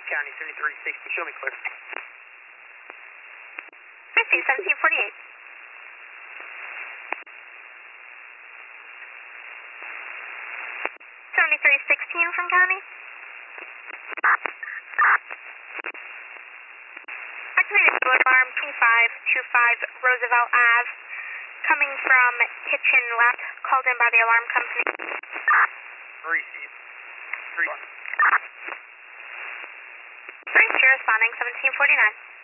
County 7360, show me clear. 1748. 7316 from County. Activated alarm 2525 Roosevelt Ave. Coming from kitchen left, called in by the alarm company. Receive. 3-1. 3, responding 1749.